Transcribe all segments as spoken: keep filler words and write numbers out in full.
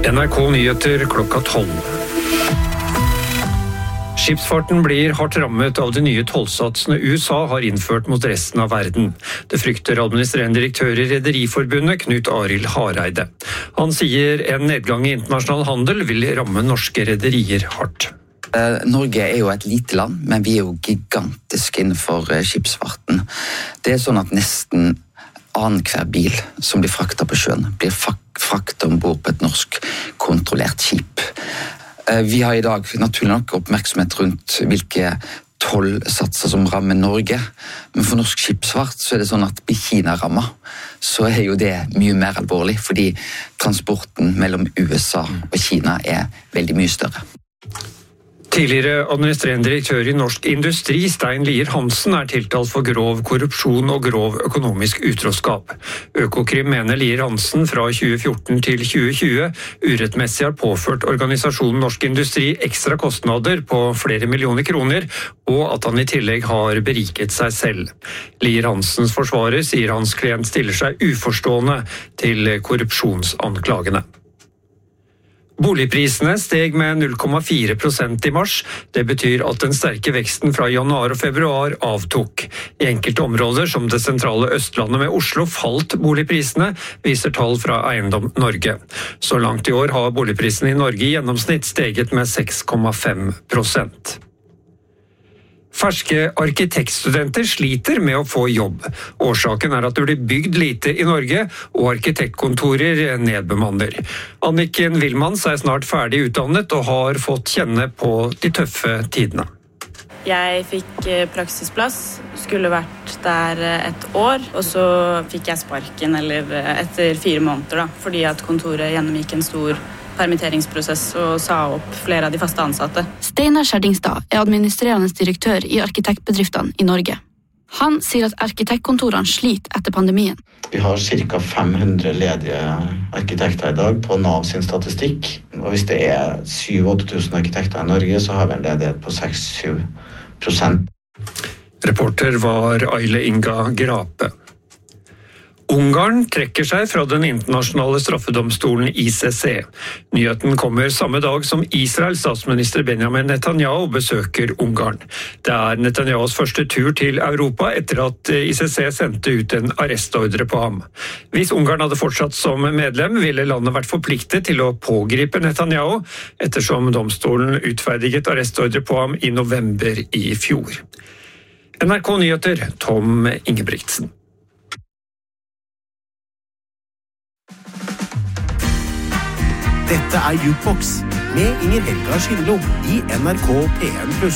N R K Nyheter klokka tolv. Skipsfarten blir hardt rammet av de nye tollsatsene U S A har innført mot resten av verden. Det frykter administrerende direktør i Rederiforbundet, Knut Arild Hareide. Han sier en nedgang i internasjonal handel vil ramme norske rederier hardt. Norge er jo et lite land, men vi er jo gigantisk innenfor skipsfarten. Det er sånn at nesten annenhver bil som blir fraktet på sjøen, blir fraktet ombord på et norsk kontrollert skip. Vi har i dag naturlig nok oppmerksomhet rundt hvilke tollsatser som rammer Norge, men for norsk skipsfart så er det sånn at blir Kina rammet, så er jo det mye mer alvorlig, fordi transporten mellom U S A og Kina er veldig mye større. Tidligere administrerende direktør i Norsk Industri, Stein Lier Hansen, er tiltalt for grov korrupsjon og grov økonomisk utroskap. Økokrim mener Lier Hansen fra tjue fjorten til tjue tjue urettmessig har påført organisasjonen Norsk Industri ekstra kostnader på flere millioner kroner, og at han i tillegg har beriket seg selv. Lier Hansens forsvarer sier hans klient stiller seg uforstående til korrupsjonsanklagene. Boligprisene steg med null komma fire prosent i mars. Det betyr at den sterke veksten fra januar og februar avtok. I enkelte områder, som det sentrale Østlandet med Oslo, falt boligprisene, viser tall fra Eiendom Norge. Så langt i år har boligprisene i Norge i gjennomsnitt steget med seks komma fem prosent. Ferske arkitektstudenter sliter med å få jobb. Årsaken er at det blir bygd lite i Norge, og arkitektkontorer nedbemanner. Anniken Wilmans er snart ferdig utdannet og har fått kjenne på de tøffe tidene. Jeg fikk praksisplass, skulle vært der et år, og så fikk jeg sparken eller etter fire måneder, da, fordi at kontoret gjennomgikk en stor permitteringsprosess og sa opp flere av de faste ansatte. Steinar Skjerdingstad er administrerende direktør i arkitektbedriftene i Norge. Han sier at arkitektkontorene sliter etter pandemien. Vi har ca. fem hundre ledige arkitekter i dag på Nav sin statistikk. Og hvis det er syv til åtte tusen arkitekter i Norge, så har vi en ledighet på seks til syv prosent. Reporter var Aile Inga Grape. Ungarn trekker seg fra den internasjonale straffedomstolen I C C. Nyheten kommer samme dag som Israels statsminister Benjamin Netanyahu besøker Ungarn. Det er Netanyahus første tur til Europa etter at I C C sendte ut en arrestordre på ham. Hvis Ungarn hadde fortsatt som medlem, ville landet vært forpliktet til å pågripe Netanyahu, ettersom domstolen utferdiget arrestordre på ham i november i fjor. N R K Nyheter, Tom Ingebrigtsen. Dette er Jukebox med Inger Helga Skindlo i N R K P en pluss.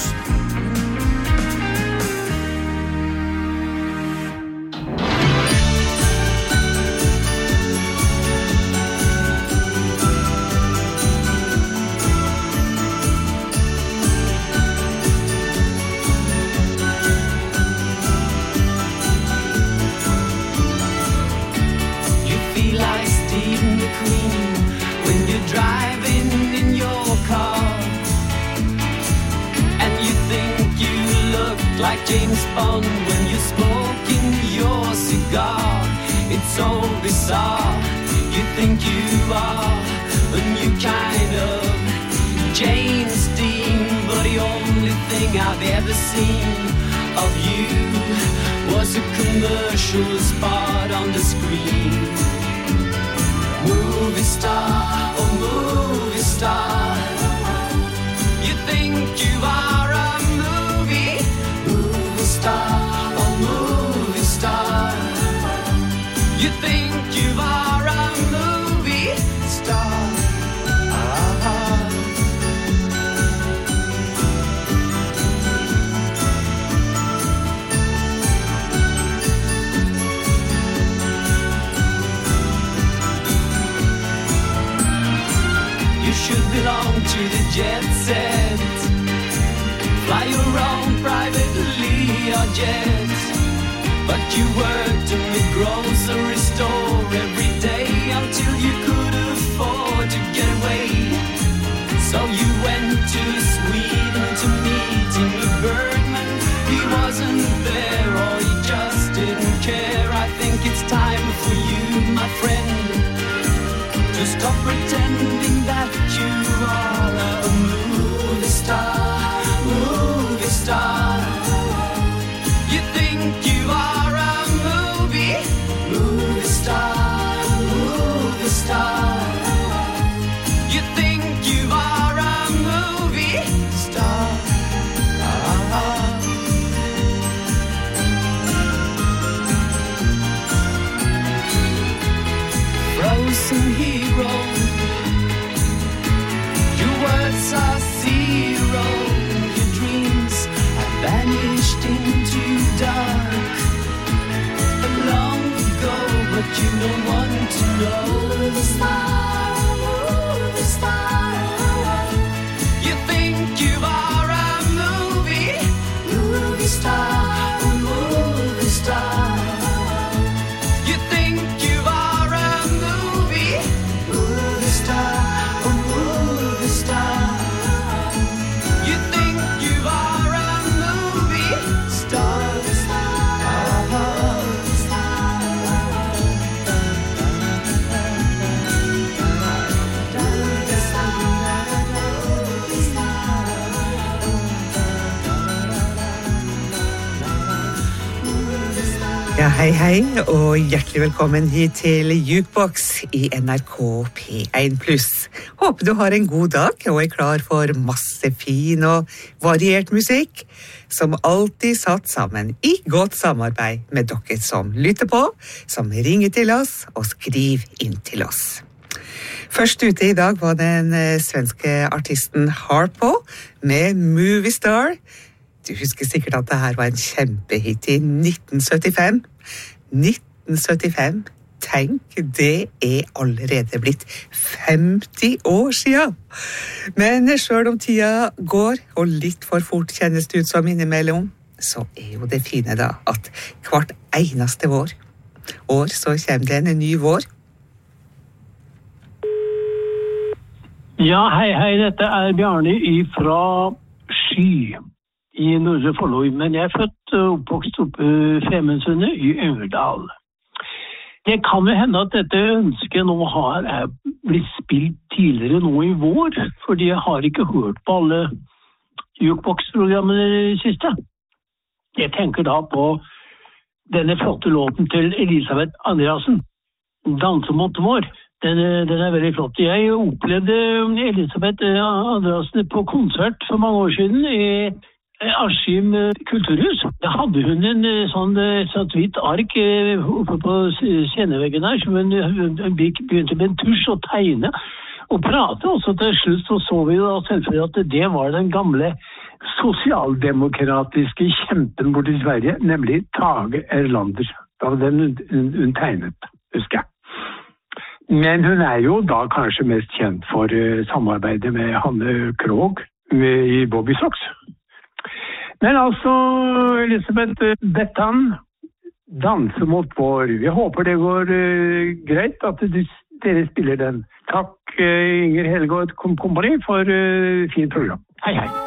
Driving in your car, and you think you look like James Bond when you're smoking your cigar. It's so bizarre. You think you are a new kind of James Dean, but the only thing I've ever seen of you was a commercial spot on the screen. Movie star, oh movie star, you think you are a movie, movie star, oh movie star, you think you are a movie star. Ah. You should belong to the jet set, fly your own privately or jet, but you worked in the grocery store every day until you could afford to get away. So you went to Sweden to meet Ingmar Bergman. He wasn't there or he just didn't care. I think it's time for you, my friend, to stop pretending unsung hero. Your words are zero. Your dreams have vanished into dark. Long ago, but you don't want to know. Movie star, movie star. You think you are a movie, movie star, a movie star. You think you are a movie, movie star, a movie star. You think you are a movie star. Ja, hei hei, og hjertelig velkommen hit til Jukebox i N R K P en pluss. Håper du har en god dag og er klar for masse fin og variert musikk, som alltid satt sammen i godt samarbeid med dere som lytter på, som ringer til oss og skriver inn til oss. Først ute i dag var den svenske artisten Harpo med Movie Star. Du husker sikkert at det her var en kjempehit i nitten syttifem. nitten syttifem, tenk, det er allerede blitt femti år siden. Men selv om tida går, og litt for fort kjennes det ut som innimellom, så er jo det fine da, at hvert eneste år, år så kommer det en ny vår. Ja, hei, hei, dette er Bjarne fra Sky i Nordre Follo, men jeg er født og oppvokst oppe i Femundsundet i Øverdal. Det kan jo hende at dette ønsket nå har er blitt spilt tidligere nå i vår, fordi jeg har ikke hørt på alle Jukebox-programmene i siste. Jeg tenker da på denne flotte låten til Elisabeth Andreassen, Danse mot vår. Den, den er veldig flott. Jeg opplevde Elisabeth Andreassen på konsert for mange år siden i Askim kulturhus. Da hadde hun en sånn sånn hvitt ark oppe på sceneveggen her, som hun, hun begynte med en tusj å tegne og prate, og så til slutt så så vi da selvfølgelig at det var den gamle sosialdemokratiske kjempen bort i Sverige, nemlig Tage Erlander. Da var den hun, hun tegnet, husker jeg. Men hun er jo da kanskje mest kjent for samarbeidet med Hanne Krogh i Bobby Sox. Men altså, Elisabeth Bettan, Danse mot vår. Vi håper det går uh, greit at du, dere spiller den. Takk, uh, Inger Helge og kompani for uh, fint program. Hei, hei.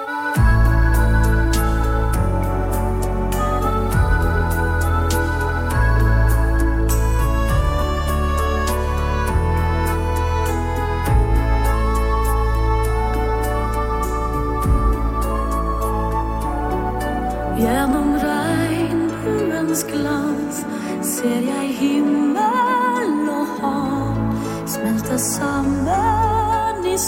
Genom regnbuens glans ser jeg himmel og hav smelte sammen i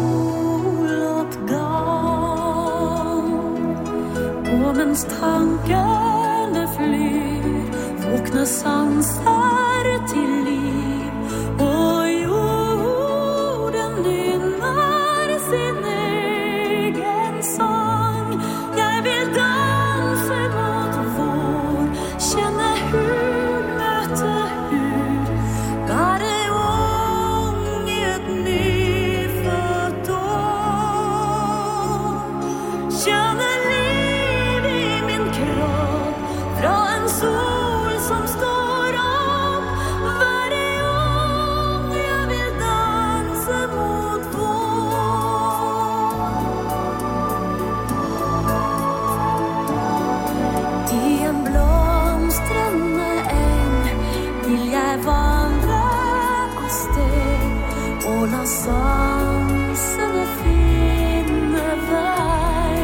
soloppgang. Og mens tankene flyr, våkner sanser til liv, og jorden nynner sin egen sang. Jeg vil danse mot vår, kjenne hud møte hud, være ung i et nyfødt år. Kjenne liv i min kropp, fra en sol som står opp, være ung, jeg vil danse mot vår. I en blomstrende eng vil jeg vandre av sted, og la sansene finne vei.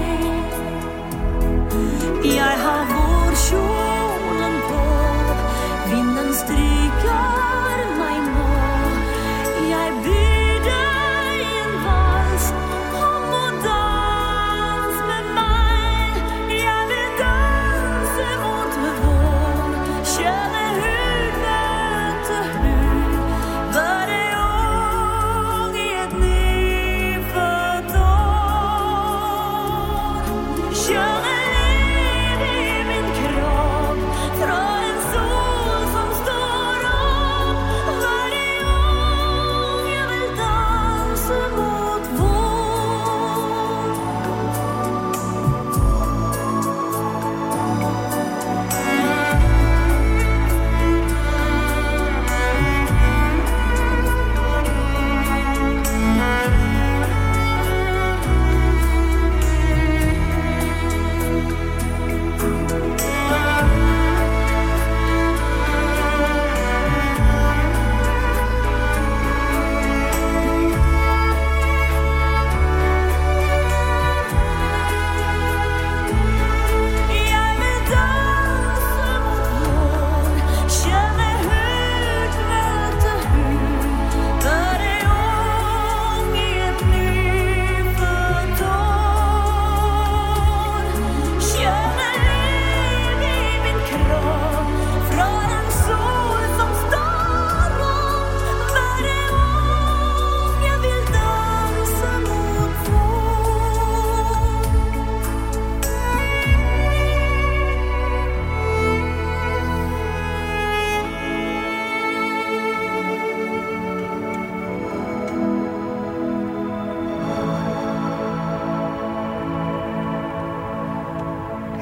Jeg har vårkjolen på, vinden stryker meg nå. Jeg byr deg en vals, kom og dans med meg. Jeg vil danse mot vår, kjenne hud møte hud, være ung,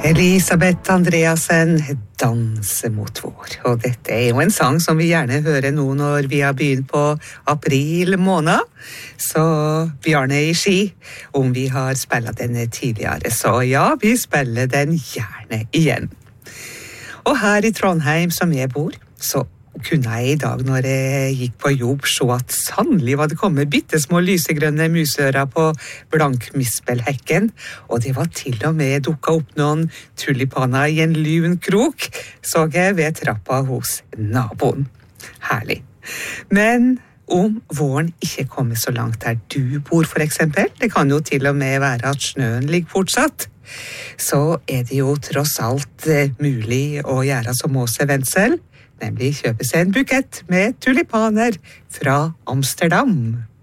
Elisabeth Andreassen, Danse mot vår. Og dette er jo en sang som vi gjerne hører nå når vi har begynt på april måned. Så Bjarne i Ski, om vi har spillet denne tidligere, så ja, vi spiller den gjerne igjen. Og her i Trondheim som jeg bor, så kunne jeg i dag når jeg gikk på jobb se at sannelig var det kommet bittesmå lysegrønne musører på blankmispelhekken, og det var til og med dukket opp noen tulipaner i en lun krok, så jeg ved trappa hos naboen. Herlig. Men om våren ikke kommer så langt der du bor for eksempel, det kan jo til og med være at snøen ligger fortsatt, så er det jo tross alt mulig å gjøre som Åse Wenzel, nemlig kjøpe seg en bukett med tulipaner fra Amsterdam.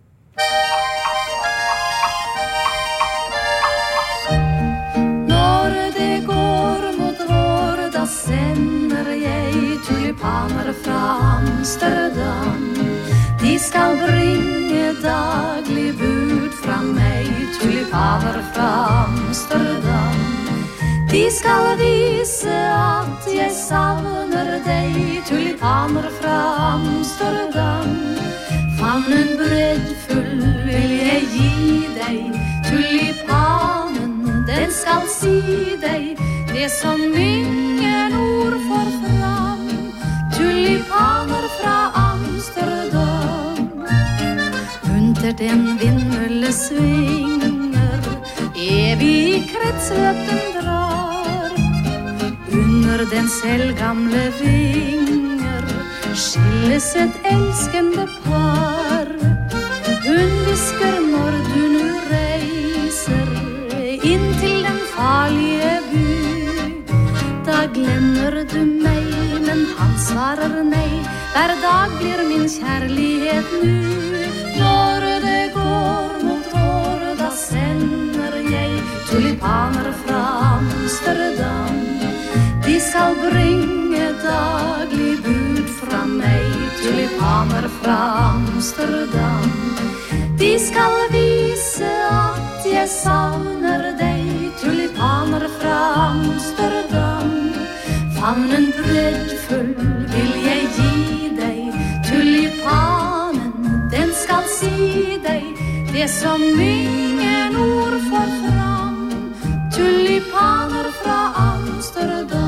Når det går mot vår, da sender jeg tulipaner fra Amsterdam. De skal bringe daglig bud fra meg, tulipaner fra Amsterdam. De skal vise at jeg savner deg, tulipaner fra Amsterdam. Favnen breddfull vil jeg gi deg, tulipanen, den skal si deg det som ingen ord får fram, tulipaner fra Amsterdam. Under den vindmølle svinger, evig kretsløp den drar, under den selvgamle vinger skilles et elskende par. Hun visker når du nu reiser inn til den farlige by, da glemmer du meg, men han svarer nei, hver dag blir min kjærlighet nu. Når det går mot vår, da sender jeg tulipaner fra Amsterdam. De skal bringe daglig bud fra meg, tulipaner fra Amsterdam. De skal vise at jeg savner deg, tulipaner fra Amsterdam. Favnen breddfull vil jeg gi deg, tulipanen, den skal si deg det som ingen ord får fram, tulipaner fra Amsterdam.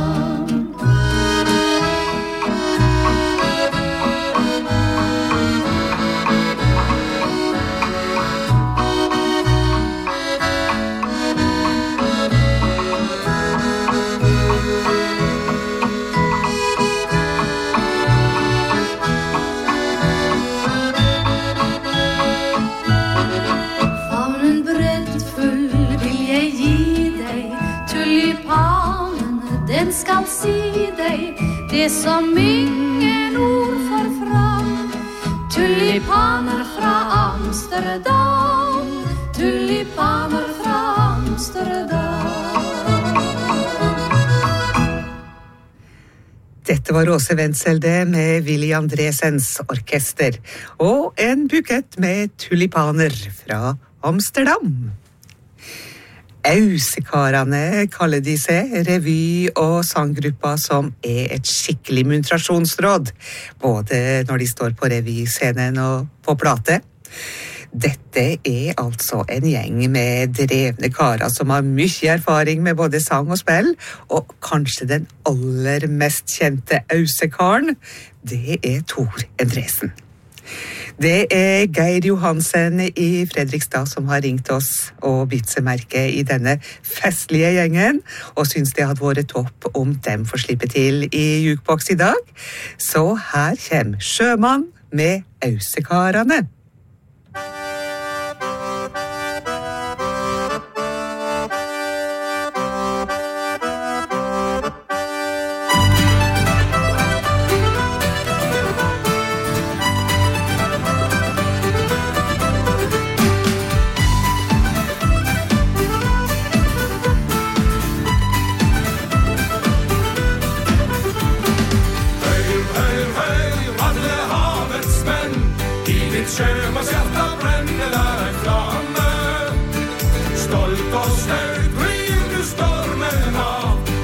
Den skal si deg det som ingen ord får fram, tulipaner fra Amsterdam, tulipaner fra Amsterdam. Dette var Åse Wenzel det med Willy Andresens orkester, og en bukett med tulipaner fra Amsterdam. Ausekarene kaller de seg, revy- og sanggruppa som er et skikkelig muntrasjonsråd, både når de står på revyscenen og på plate. Dette er altså en gjeng med drevne karer som har mye erfaring med både sang og spill, og kanskje den aller mest kjente ausekaren, det er Tor Endresen. Det er Geir Johansen i Fredrikstad som har ringt oss og bitt seg merke i denne festlige gjengen, og synes det hadde vært topp om dem får slippe til i Jukebox i dag. Så her kommer Sjømann med Ausekarene. Stolt og staut blir du stormen av,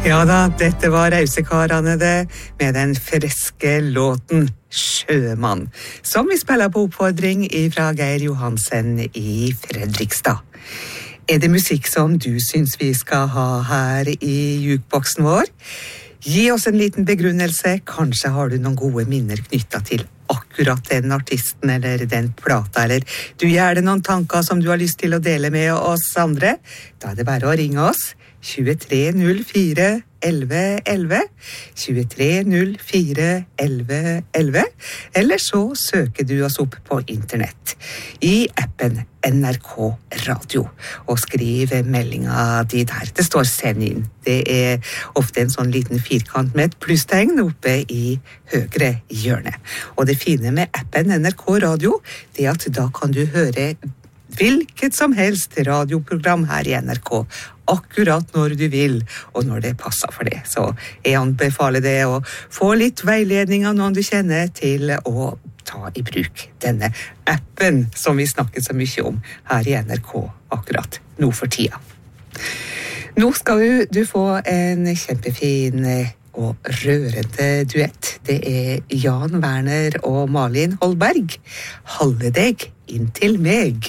Ja da, dette var Rausekarene det, med den friske låten Sjømann, som vi spiller på oppfordring fra Geir Johansen i Fredrikstad. Er det musikk som du syns vi skal ha her i jukeboksen vår? Gi oss en liten begrunnelse, kanskje har du noen gode minner knyttet til akkurat den artisten eller den plata, eller du gjør det noen tanker som du har lyst til å dele med oss andre. Da er det bare å ringe oss. tjuetre null fire elleve elleve, tjuetre null fire elleve elleve, eller så søker du oss opp på internett i appen N R K Radio og skriv meldinga di der. Det står send inn. Det er ofte en sånn liten firkant med et plusstegn oppe i høyre hjørne. Og det fine med appen N R K Radio, det er at da kan du høre hvilket som helst radioprogram her i N R K, akkurat når du vil, og når det passer for det. Så jeg anbefaler det å få litt veiledning av noen du kjenner til å ta i bruk denne appen som vi snakker så mye om her i N R K akkurat nå for tida. Nå skal du, du få en kjempefin og rørende duett. Det er Jan Werner og Malin Holberg. Halde deg inntil meg.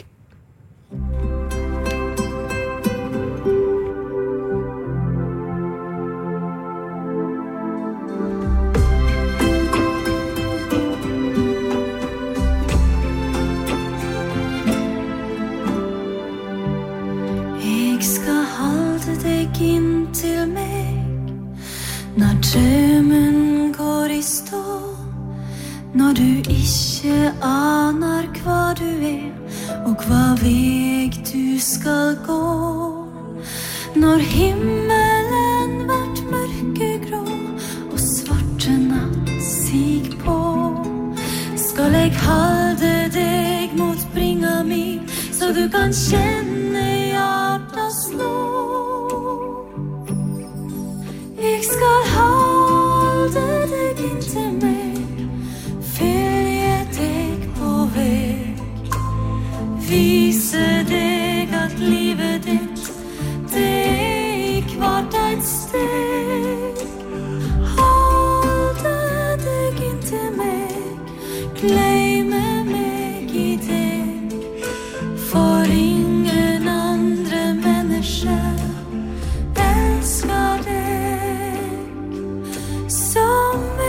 Jeg skal holde deg inntil meg når drømmen går i stå, når du ikke aner hva du er og hva veg du skal gå, når himmelen vart mørkegrå og svarte natt sig på, skal jeg holde deg mot bringa mi så du kan kjenne hjertet slå. Jeg skal holde deg inntil meg, følge deg på vei, vise deg at livet ditt, det er hvert et steg. Holde deg inntil meg, glemme meg i deg, for ingen andre mennesker elsker deg som meg.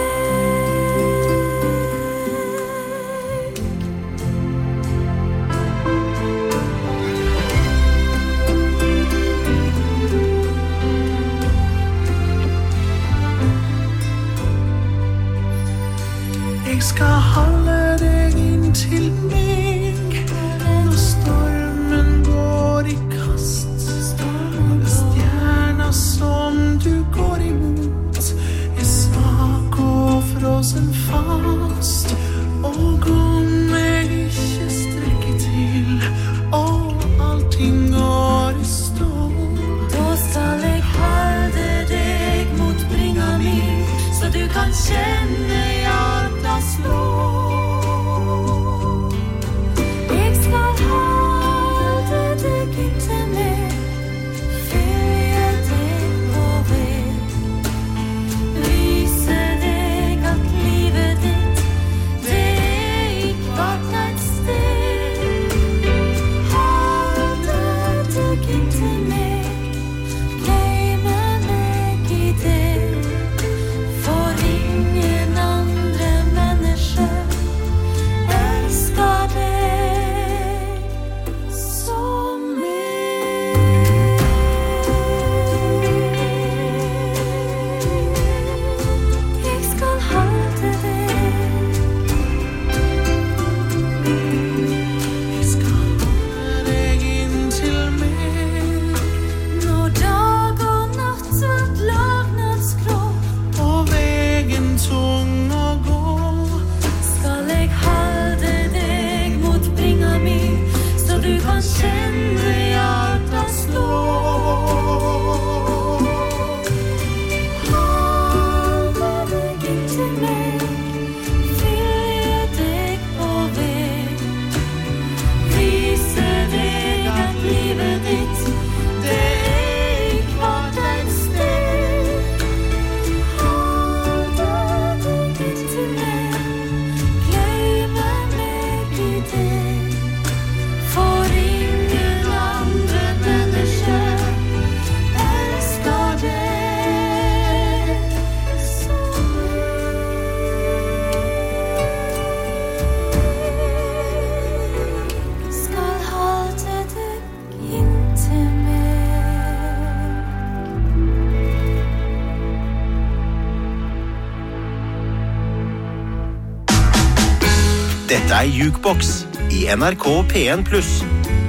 Jeg skal holde deg inntil meg når stormen går i kast, når stjerna som du går imot er svak og frosen fast, og om jeg ikke strekker til og allting går i stå, Da skal jeg holde deg mot bringa mi så du kan kjenne hjertet slå. Jeg skal holde deg inntil meg, følge deg på vei, vise deg at livet ditt, det er hvert et steg. Holde deg inntil meg, glemme meg i deg, for ingen andre mennesker elsker deg som meg. Jeg skal holde deg, jeg skal holde deg inntil meg, når dag og natt vart lagnadsgrå, og vegen tung å gå, skal jeg holde deg mot bringa mi så du kan kjenne hjertet slå. Holde deg inntil meg, følge deg på vei, vise deg at livet ditt, det er hvert et steg. er Jukebox i N R K P en pluss.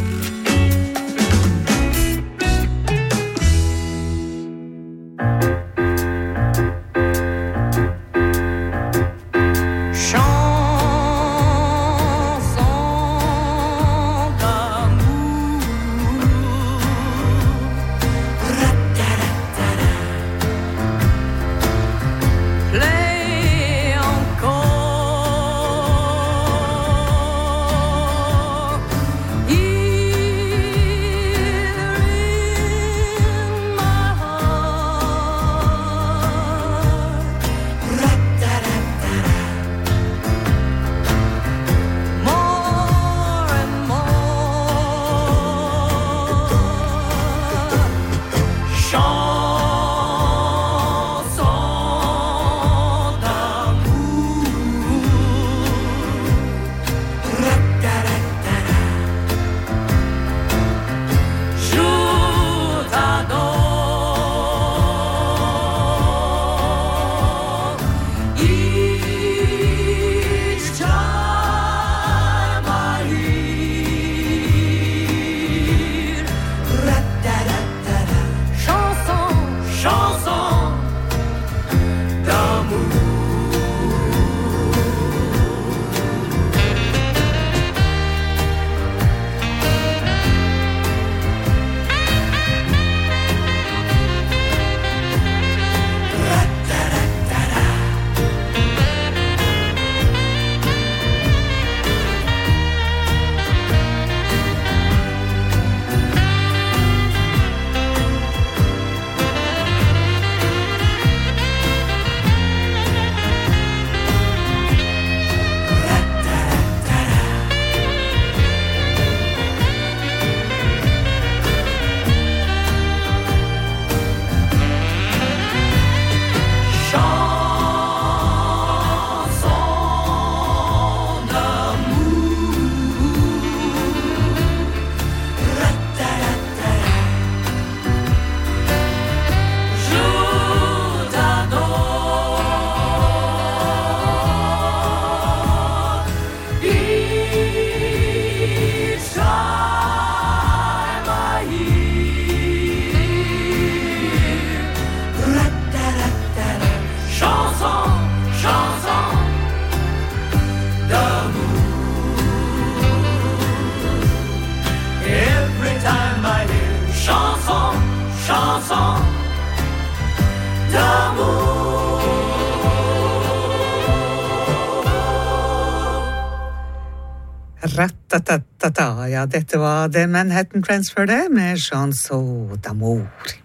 Rattatatata, ja, dette var The Manhattan Transfer det, med Chanson d'amour.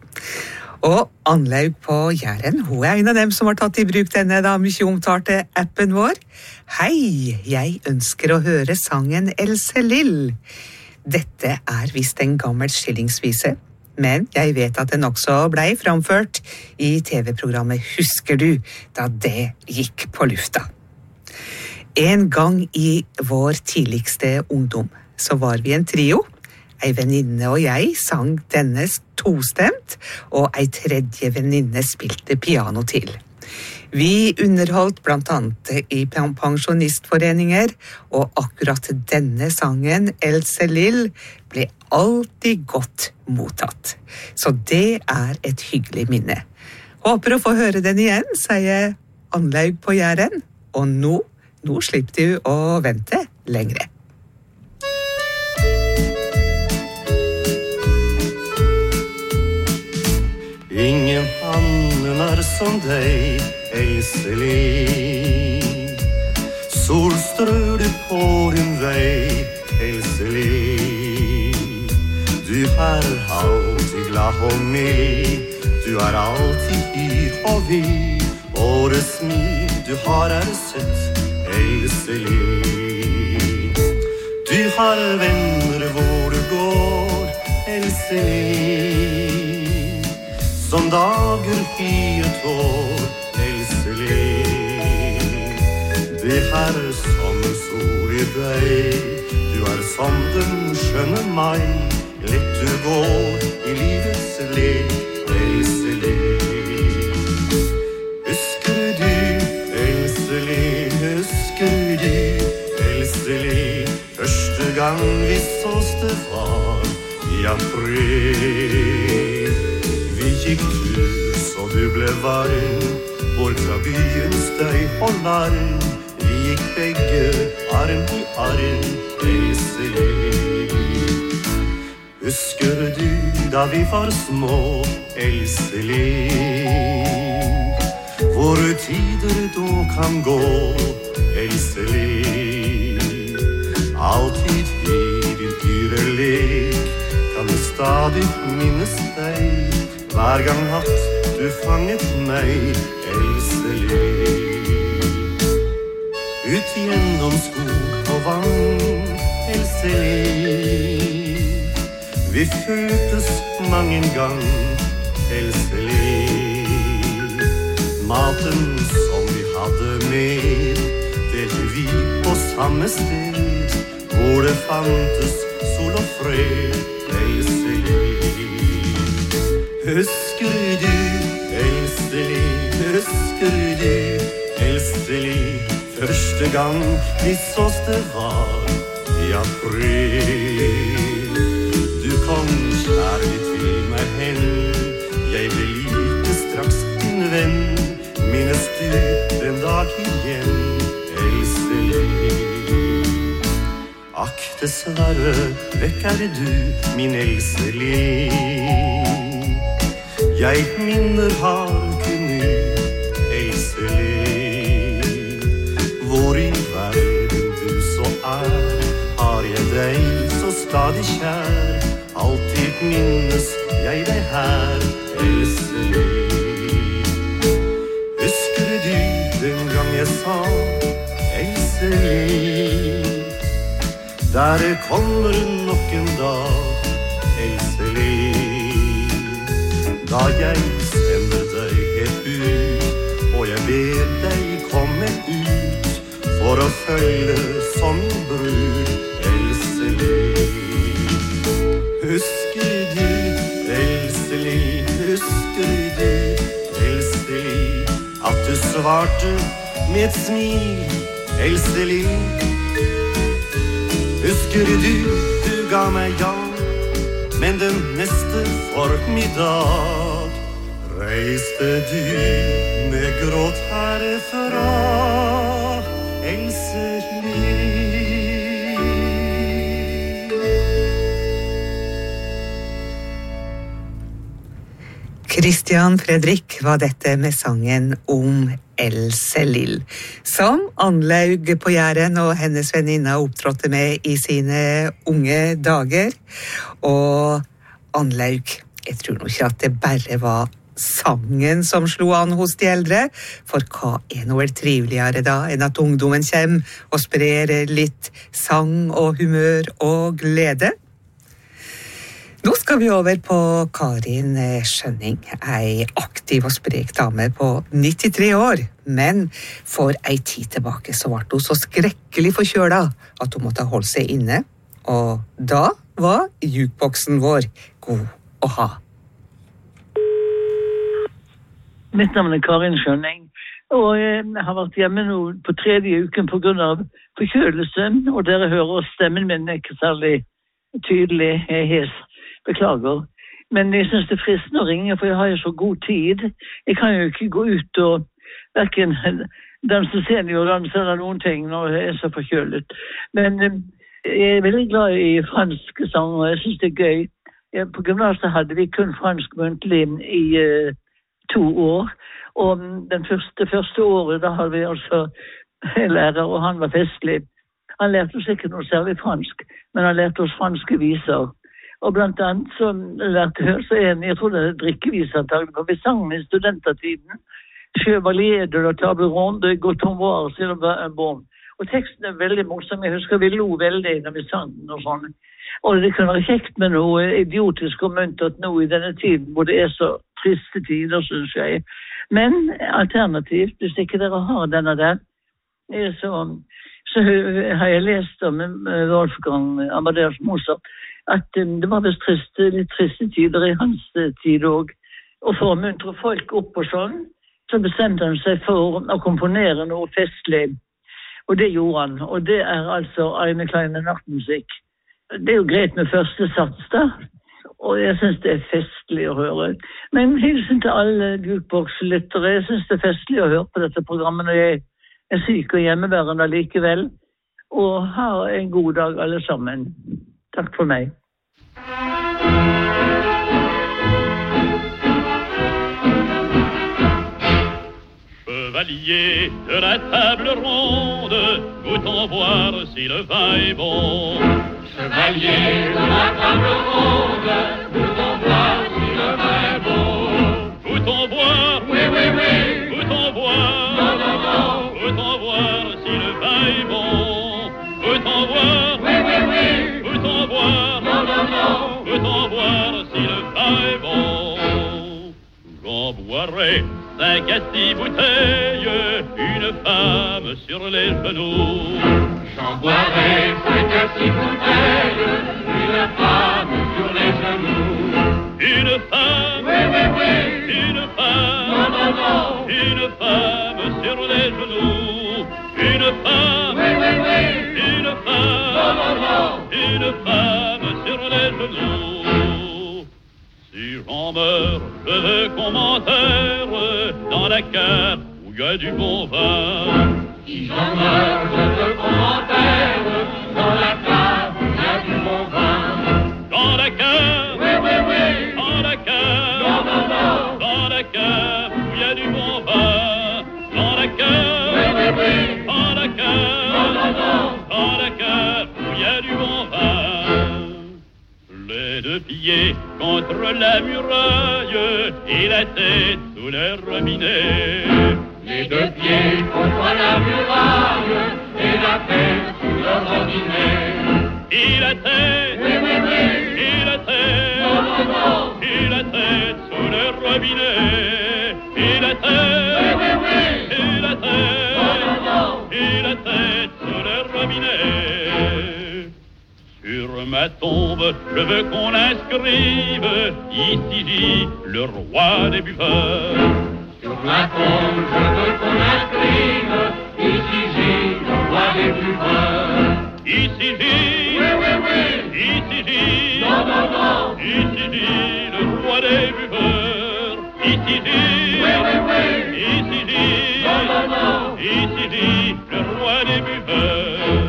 Og Anlaug på Jæren, hun er en av dem som har tatt i bruk denne da mye omtalte appen vår. Hei, jeg ønsker å høre sangen Else Lill. Dette er vist en gammel skillingsvise, men jeg vet at den også ble framført i T V-programmet Husker du, da det gikk på lufta. En gang i vår tidligste ungdom så var vi en trio. Ei venninne og jeg sang denne tostemt, og ei tredje venninne spilte piano til. Vi underholdt blant annet i pensjonistforeninger, og akkurat denne sangen, Else Lill, ble alltid godt mottatt. Så det er et hyggelig minne. Håper å få høre den igjen, sier Anlaug på Jæren, og nå Nå slipper du å vente lengre. Ingen annen er som deg, Else Lill. Sol strør du på din vei, Else Lill. Du er alltid glad og mild, du er alltid yr og vill. Årets smil du har er søtt, Else Lill. Du har venner hvor du går, Else Lill. Som dager i et år, Else Lill. Det er som sol i deg, du er som den skjønne mai. Lett du går i livets lek, Else Lill. Husker du, Else Lill, husker du, Else det var I april. Vi gikk tur så du ble varm, bort fra byen støy og larm. Vi gikk begge arm I arm, Elselin. Husker du da vi var små, Elselin? Hvor tider då kan gå, Elselin. Alltid I din dyrelek kan det stadig minnes deg. Hver gang at du fanget meg, Elselin. Ut gjennom skog og vann, Elselin. Vi føltes mange gang, Elselin. Maten som vi hadde med, delte vi på samme sted, hvor det fantes sol og fred, Elselin. Husker du, Elselin, husker du, Elselin, første gang vi sås det var I april. Du kom kjærlig til meg hen, jeg ble like straks din venn. Minnes du den dag igjen, Elselin? Akk, dessverre, vekk er du, min Elselin. Jeg minner har kun nu, Elselin. Hvor I verden du så er, har jeg deg så stadig kjær. Alltid minnes jeg deg her, Elselin. Husker du den gang jeg sa, Elselin? Der kommer nok en dag, Elselin. Da jeg sender deg helt ut, og jeg ber deg komme ut, for å følge som brud, Elselin. Husker du, Elselin, husker du, Elselin, at du svarte med et smil, Elselin. Husker du, du ga meg ja, men den neste formiddag reiste du med gråt herfra, Elselin. Christian Fredrik var dette med sangen om Elselil, som Annlaug på Jæren og hennes venninne opptrådte med I sine unge dager. Og Annlaug, jeg tror nok ikke at det bare var sangen som slo an hos de eldre, for hva er noe triveligere da enn at ungdommen kommer og sprer litt sang og humør og glede? Nå skal vi over på Karin Skjønning, ei aktiv og sprek dame på nittitre år, men for ei tid tilbake så ble hun så skrekkelig forkjøla at hun måtte holde seg inne, og da var jukeboksen vår god å ha. Mitt navn er Karin Skjønning, og jeg har vært hjemme nå på tredje uken på grunn av forkjølelse, og dere hører stemmen min er ikke særlig tydelig, jeg er hes. Beklager, men jeg synes det er fristende å ringe, for jeg har jo så god tid. Jeg kan jo ikke gå ut og hverken danse seniordans eller noen ting når jeg er så forkjølet. Men jeg er veldig glad I franske sanger, og jeg synes det er gøy. På gymnaset hadde vi kun fransk muntlig I uh, to år, og den første, første året da hadde vi altså en lærer, og han var festlig. Han lærte oss ikke noe særlig fransk, men han lærte oss franske viser. Og blant annet så lærte jeg så en, jeg tror det er drikkevisantagelig, for vi sang I studentertiden, Chevalier de la table ronde, Gotomboire, c'est un bon. Og teksten er veldig morsom, jeg husker vi lo veldig når vi sang den og sånn. Og det kunne være kjekt med noe idiotisk og muntert nå I denne tiden, hvor det er så triste tider, synes jeg. Men alternativt, hvis ikke dere har denne der, så, så har jeg lest om Wolfgang Amadeus Mozart, at um, det var vist triste, litt triste tider I hans uh, tid også. Og for å muntre folk opp og sånn, så bestemte han seg for å komponere noe festlig. Og det gjorde han. Og det er altså Eine kleine nachtmusik. Det er jo greit med første sats da, og jeg synes det er festlig å høre. Men hilsen til alle jukebox-lyttere, jeg synes det er festlig å høre på dette programmet når jeg er syk og hjemmeværende likevel. Og ha en god dag alle sammen. Takk for meg. Chevalier de la table ronde, goûtons voir si le vin est bon. Chevalier de la table ronde, goûtons voir si le vin est bon. Goûtons voir, oui, oui, oui, goûtons voir, non, non, non, goûtons voir si le vin est bon. Goûtons voir, oui, oui, oui, goûtons voir, non, non, non, goûtons voir si le vin est bon. J'en boirai cinq à six bouteilles, une femme sur les genoux. J'en boirai cinq à six bouteilles, une femme sur les genoux. Une femme, oui, oui, oui, une femme, non, non, non, une femme sur les genoux. Une femme, oui, oui, oui, une femme, non, non, non, une femme sur les genoux. Si j'en meurs, je veux qu'on m'enterre dans la cave où il y a du bon vin. Si j'en meurs, je veux qu'on m'enterre dans la cave où il y a du bon vin. Dans la cave, oui, oui, oui, dans la cave, non, non, non, dans la cave où il y a du bon vin. Dans la cave, oui, oui, oui, dans la cave, non, non, non, dans la cave où il y a du bon vin. Les deux pieds contre la muraille et la tête sous le robinet. Les deux pieds contre la muraille et la tête sous le robinet. Et la tête, oui, oui, oui, et la tête, non, non, non, et la tête sous le robinet. Et la tête, oui, oui, oui, et la tête, non, non, non, et la tête sous le robinet. Sur ma tombe, je veux qu'on inscrive ici le roi des buveurs. Sur ma tombe, je veux qu'on inscrive ici le roi des buveurs. Ici, oui, oui, oui, ici, non, non, non, ici le roi des buveurs. Ici, oui, oui, oui, ici, non, non, non, ici le roi des buveurs.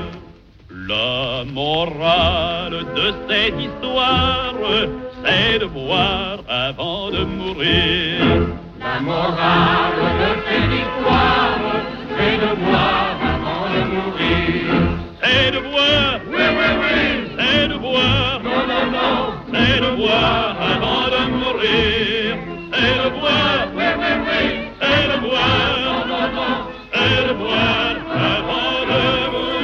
La morale de cette histoire, c'est de boire avant de mourir. La morale de cette histoire, c'est de boire avant de mourir. C'est de boire, oui, oui, oui, c'est de boire, non, non, non, c'est de boire avant de mourir. C'est de boire, oui, oui, oui, c'est de boire, non, non, non, c'est de boire avant de mourir.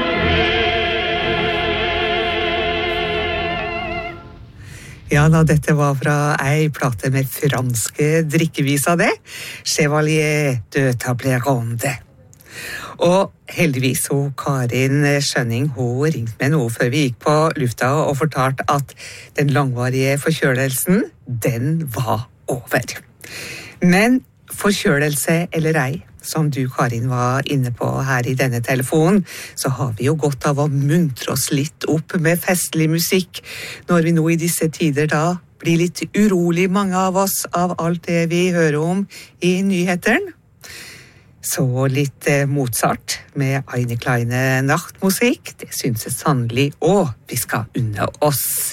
Ja, da, dette var fra ei plate med franske drikkeviser, det. Chevalier de Table Ronde. Og heldigvis, hun Karin Skjønning, hun ringte meg nå før vi gikk på lufta og fortalte at den langvarige forkjølelsen, den var over. Men forkjølelse eller ei, som du, Karin, var inne på her i denne telefonen, så har vi jo godt av å muntre oss litt opp med festlig musikk, når vi nå i disse tider da blir litt urolig, mange av oss, av alt det vi hører om i nyhetene. Så litt eh, Mozart med Eine kleine Nachtmusik, det synes jeg sannelig også vi skal unne oss.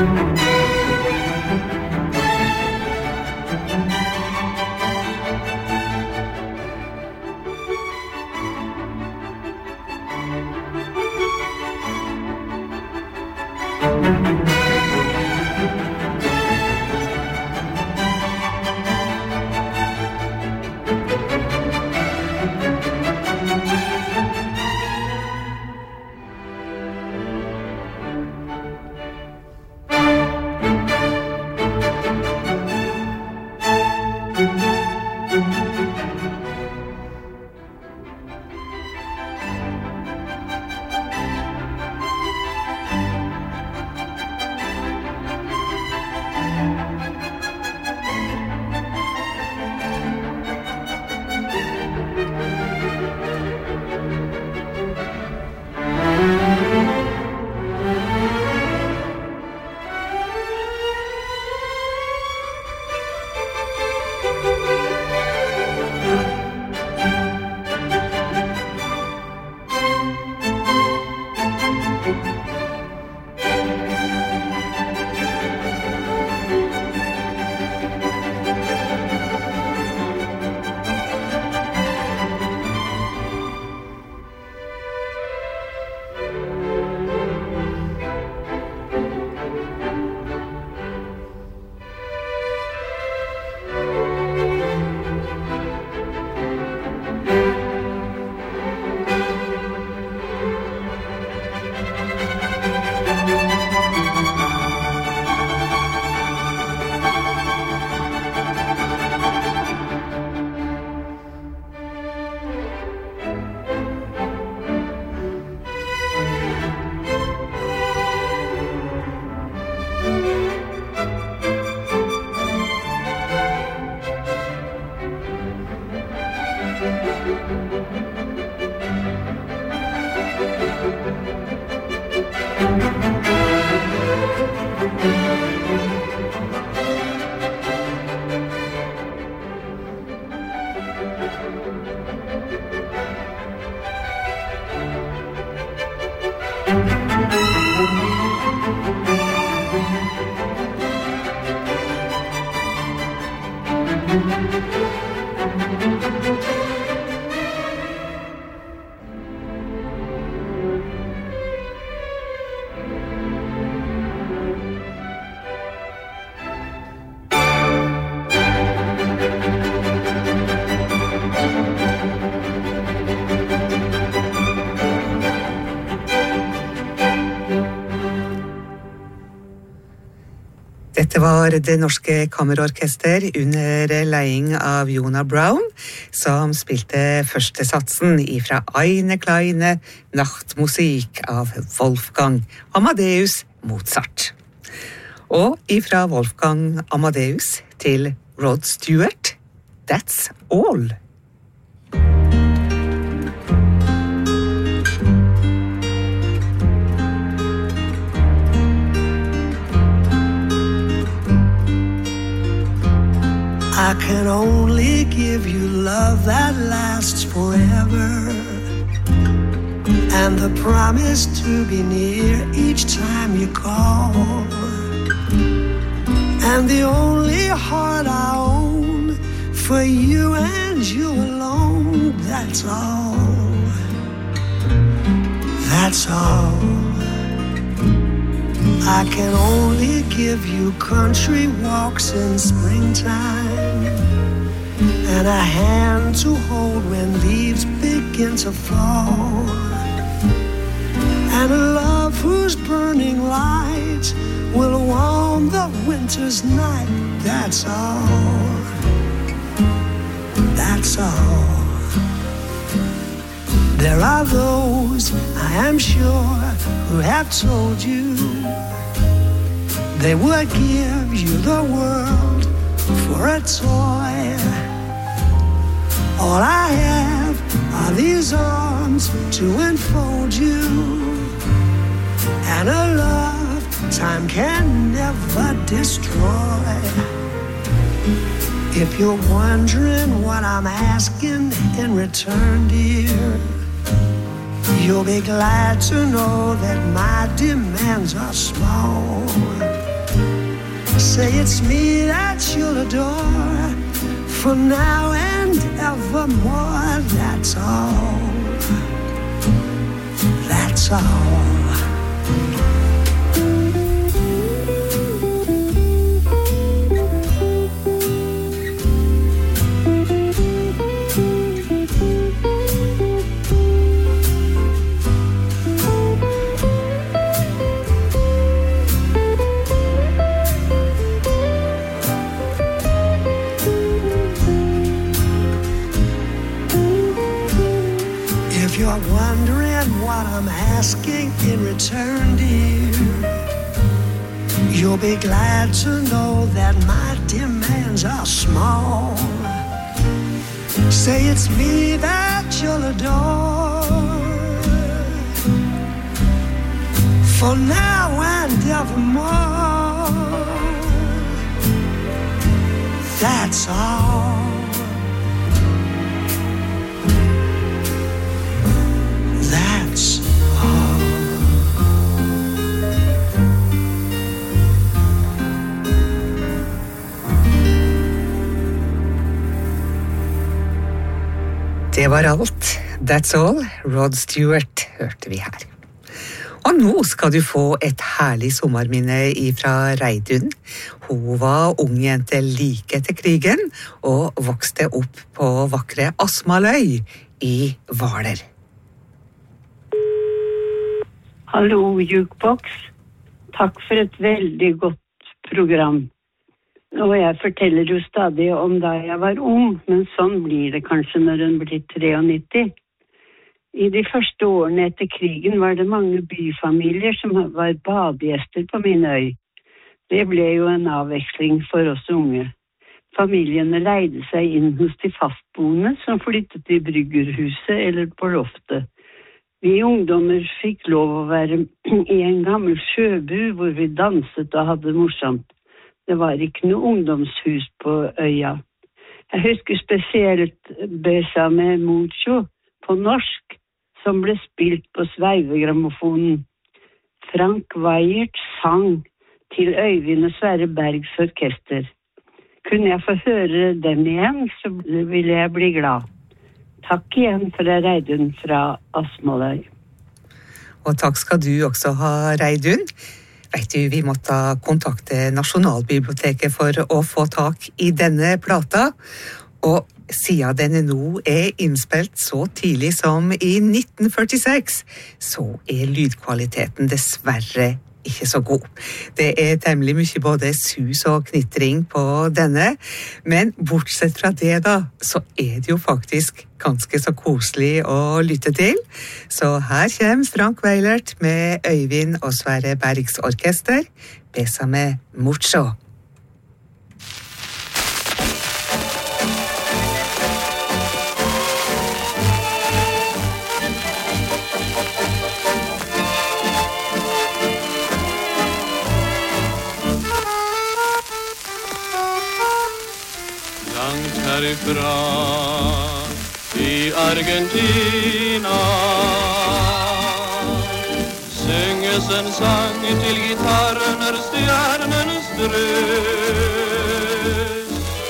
Dette var det norske kammerorkester under leding av Jonah Brown, som spilte første satsen ifra Eine kleine Nachtmusik av Wolfgang Amadeus Mozart. Og ifra Wolfgang Amadeus til Rod Stewart, That's All. I can only give you love that lasts forever, and the promise to be near each time you call, and the only heart I own for you and you alone. That's all. That's all. I can only give you country walks in springtime, and a hand to hold when leaves begin to fall, and a love whose burning light will warm the winter's night. That's all. That's all. There are those, I am sure, who have told you they would give you the world for a toy. All I have are these arms to enfold you, and a love time can never destroy. If you're wondering what I'm asking in return, dear, you'll be glad to know that my demands are small. Say it's me that you'll adore for now and evermore. That's all. That's all. If you're wondering what I'm asking in return, dear, you'll be glad to know that my demands are small. Say it's me that you'll adore for now and evermore. That's all. That's all. Det var alt. That's all. Rod Stewart hørte vi her. Og nå skal du få et herlig sommerminne fra Reidun. Hun var ung jente like etter krigen og vokste opp på vakre Asmaløy i Hvaler. Hallo, Jukebox. Takk for et veldig godt program. Og jeg forteller jo stadig om da jeg var ung, men sånn blir det kanskje når hun blir nittiotre. I de første årene etter krigen var det mange byfamilier som var badegjester på min øy. Det ble jo en avveksling for oss unge. Familiene leide seg inn hos de fastboende som flyttet i bryggerhuset eller på loftet. Vi ungdommer fikk lov å være i en gammel sjøbu hvor vi danset og hadde morsomt. Det var ikke noe ungdomshus på øya. Jeg husker spesielt Besame Mucho på norsk, som ble spilt på Sveivegrammofonen. Frank Weijert sang til Øyvind og Sverre Bergs orkester. Kunne jeg få høre dem igjen, så ville jeg bli glad. Takk igjen for Reidun fra Asmaløy. Og takk skal du også ha, Reidun. Vet du, vi måtte kontakte Nasjonalbiblioteket for å få tak i denne plata, og siden denne nå er innspilt så tidlig som i nitten førtiseks, så er lydkvaliteten dessverre ikke så god. Det er temmelig mye både sus og knitring på denne, men bortsett fra det da, så er det jo faktisk ganske så koselig å lytte til. Så her kommer Frank Weijert med Øyvind og Sverre Bergs orkester, Besame Mucho. Herifra i Argentina synges en sang til gitarren når stjernen strøs.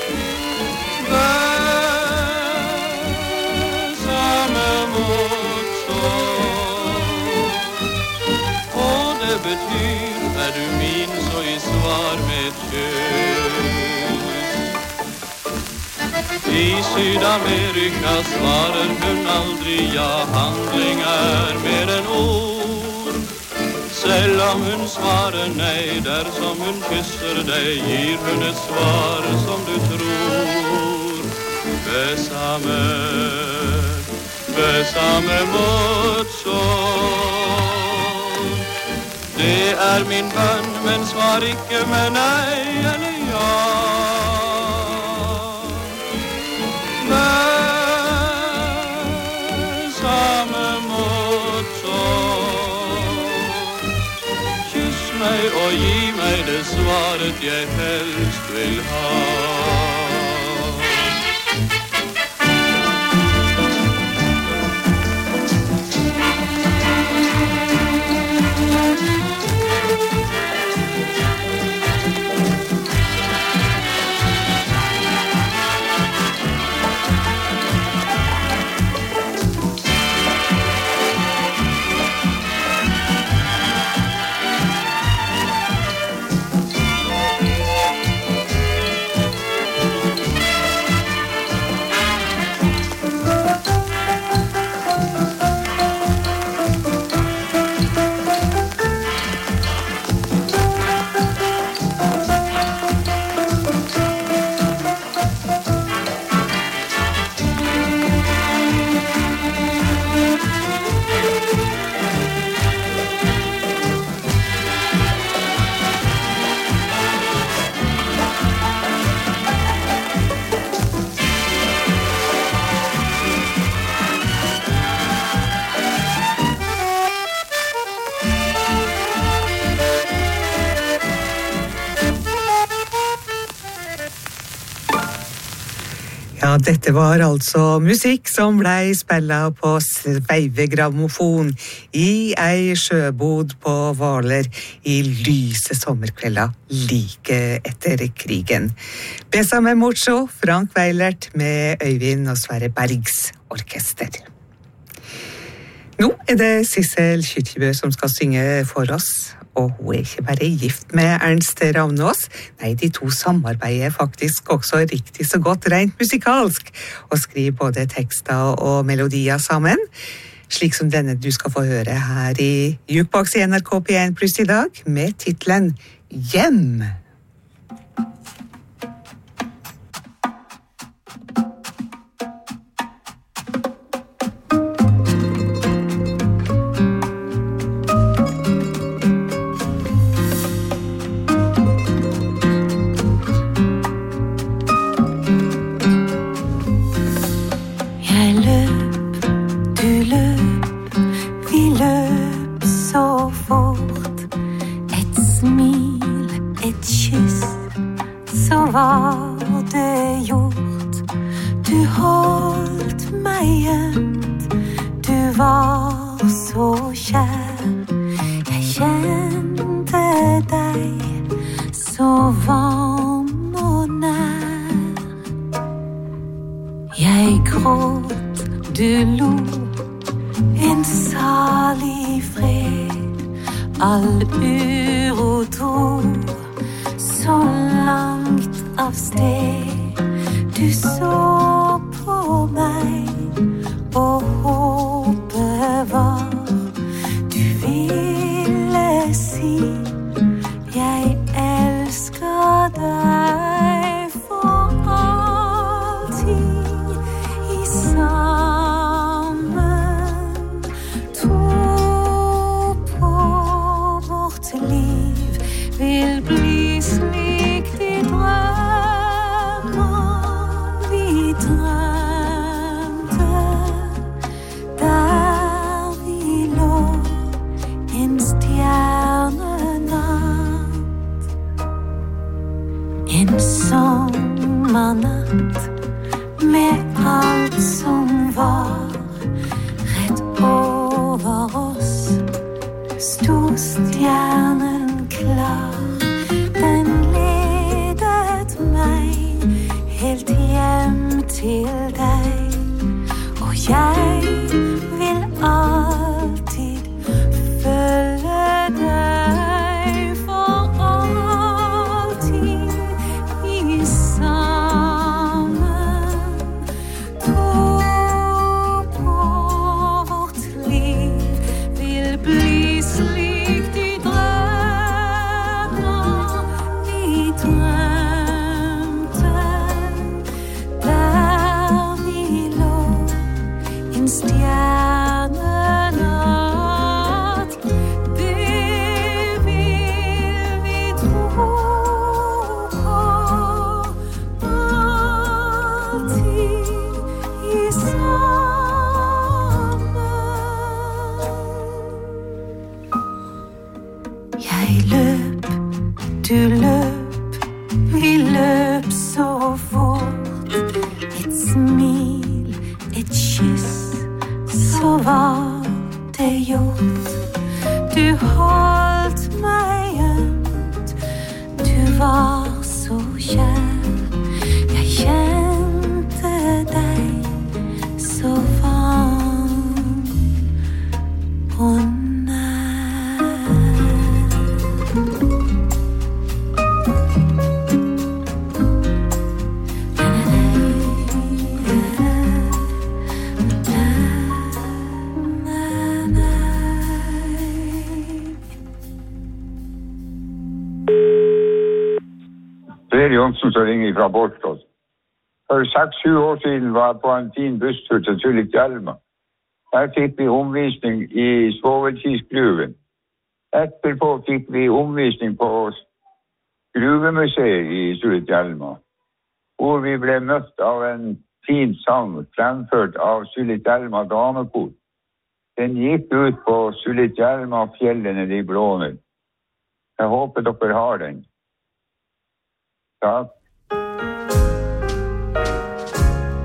Besame mucho, og det betyr er du min så i svar med kjøs. I Sydamerika svarer hun aldri, ja, handling er mer enn ord. Selv om hun svarer nei, dersom hun kysser deg, gir hun et svar som du tror. Besame, besame mucho. Det er min bønn, men svar ikke med nei eller ja. Besame mucho. Kyss meg og gi meg det svaret jeg helst vil ha. Ja, dette var altså musikk som blei spillet på sveivegrammofon i ei sjøbod på Hvaler i lyse sommerkvelder like etter krigen. Besame Mucho, Frank Weilert med Øyvind og Sverre Bergs orkester. Nå er det Sissel Kyrkjebø som skal synge for oss. Og hun er ikke bare gift med Ernst Ravnås, nei, de to samarbeider faktisk også riktig så godt rent musikalsk, og skriver både tekster og melodier sammen, slik som denne du skal få høre her i Jukebox i N R K P en pluss i dag, med titlen Hjem. Som ringer fra Bortås. For seks sju år siden var jeg på en fin busstur til Sulitjelma. Der fikk vi omvisning i Svovelkisgruven. Etterpå fikk vi omvisning på Gruvemuseet i Sulitjelma, hvor vi ble møtt av en fin sang fremført av Sulitjelma damekor. Den gikk ut på Sulitjelma fjellene de blåner. Jeg håper dere har den. Takk.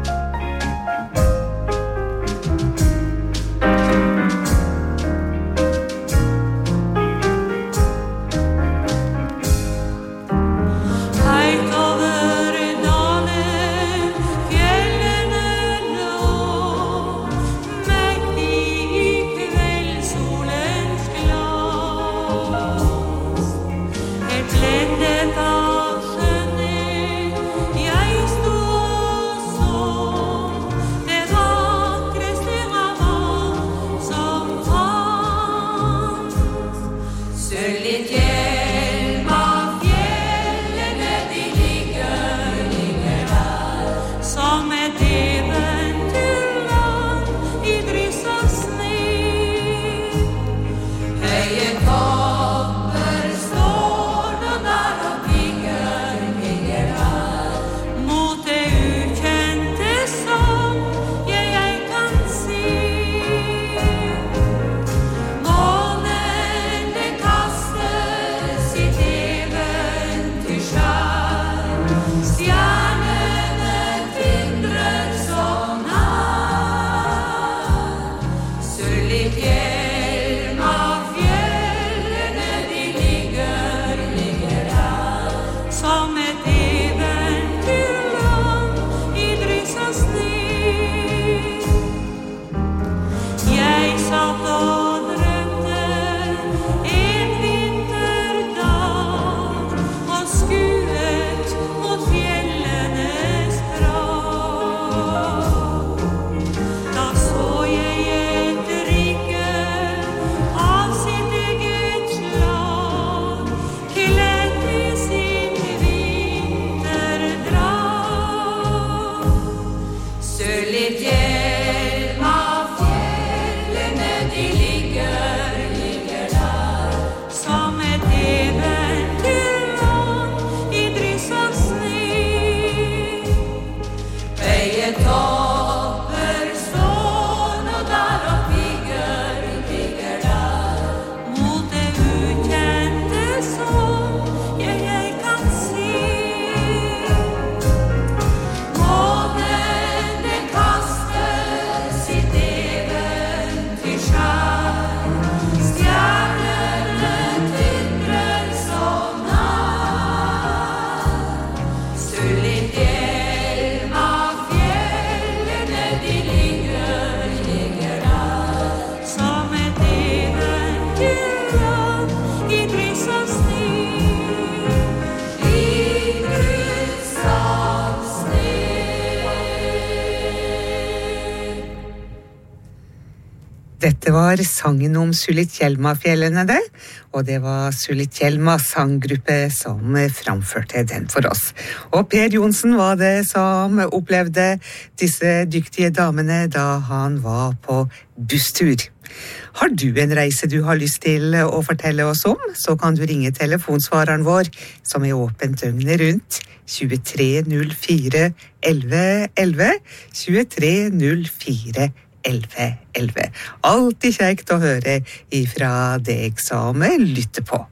Dette var sangen om Sulitjelma-fjellene det, og det var Sulitjelma sanggruppe som framførte den for oss. Og Per Jonsen var det som opplevde disse dyktige damene da han var på busstur. Har du en reise du har lyst til å fortelle oss om, så kan du ringe telefonsvareren vår, som er åpent døgnet rundt, tjuetre null fire elleve elleve, tjuetre null fire elleve elleve. Alltid kjekt å høre ifra deg som lytter på.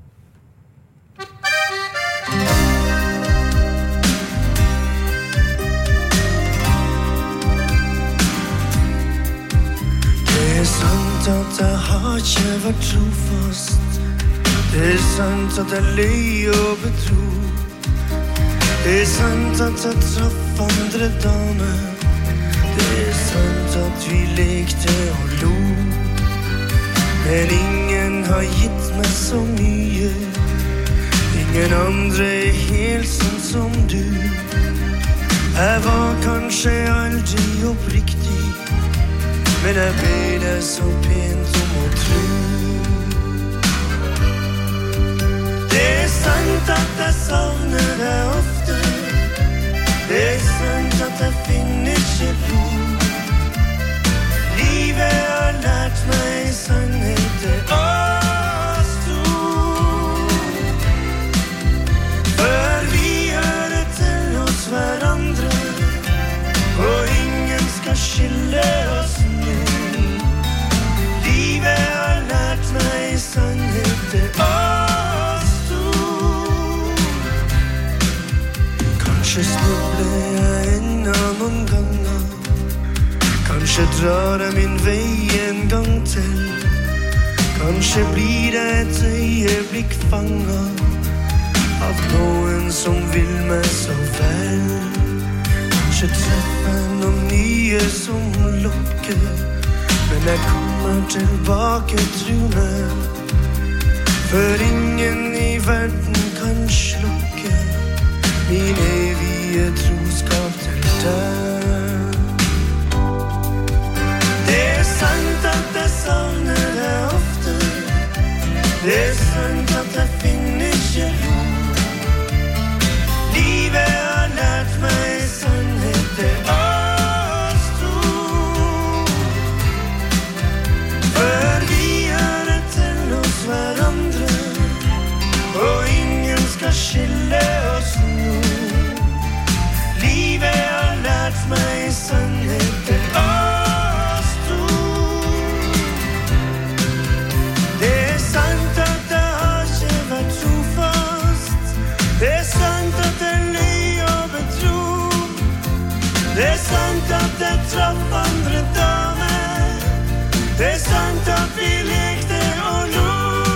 Det er sant at jeg har ikke vært trofast. Det er sant at jeg løy og betro. Det er sant at jeg traff andre damer. Det er sant at vi lekte og lo. Men ingen har gitt meg så mye. Ingen andre er helt sånn som du. Jeg var kanskje aldri oppriktig, men jeg ber deg så pent om å tro. Det er sant at jeg savner deg ofte. Det er sant at jeg finner ikke ro. Livet har lært meg sannheter oss to. For vi hører til oss hverandre, og ingen skal skille oss nå. Livet har lært meg sannheter oss to. Kanskje snubler jeg enda noen ganger. Kanskje drar jeg min vei en gang til. Kanskje blir jeg et øyeblikk fanget av noen som vil meg så vel. Kanskje treffer jeg noen nye som lokker, men jeg kommer tilbake, tro meg. For ingen i verden kan slukke min evige troskap til deg. Det er sant at jeg savner deg ofte. Det er sant at jeg finner ikke ro. Livet har lært meg sannhet til oss to. For vi har det til oss hverandre, og ingen skal skille oss nå. Livet har lært meg sannhet til oss to. Det er sant at jeg har ikke vært trofast. Det er sant at jeg løy og betro. Det er sant at jeg traff andre damer. Det er sant at vi lekte og lo.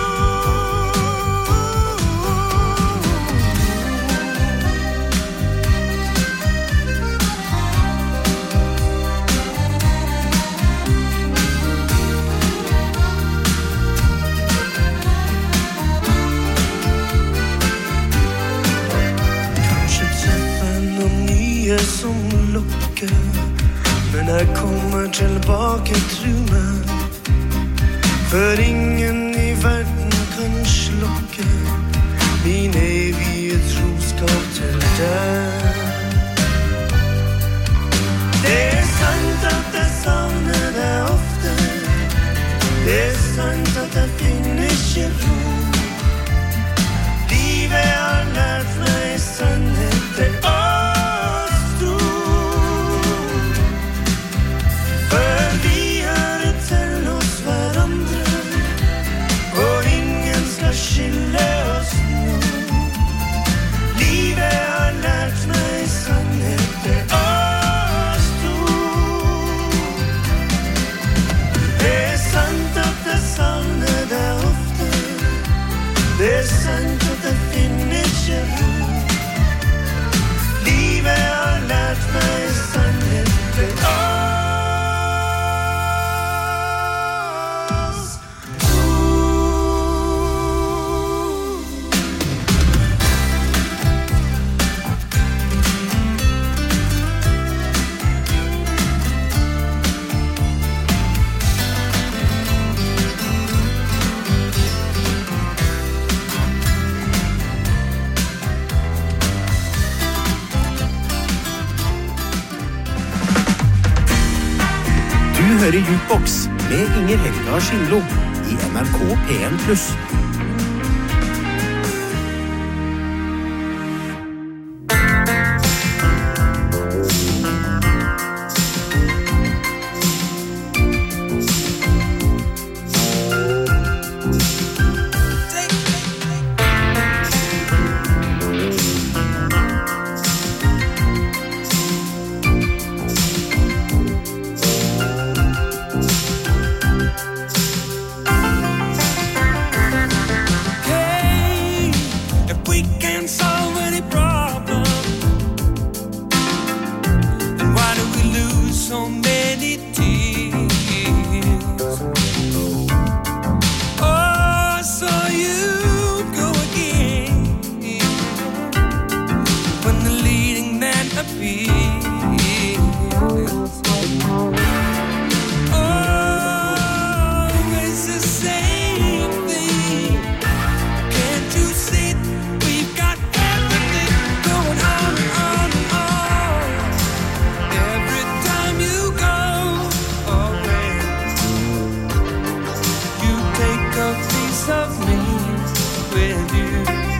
Som lukker, men jeg kommer tilbake, tro meg. For ingen i verden kan slukke min evige troskap til deg. Det er sant at jeg savner deg ofte. Det er sant at jeg finner ikke ro. Livet har lært meg sannhet til oss. Skille oss nå. Livet har lært meg sannhet til oss to. Det er sant at jeg savner deg ofte. Det er sant at jeg finner ikke ro. Livet har lært meg sannhet til oss. Du hører Jukebox med Inger Helga Skindlo i N R K P en pluss. Of me with you.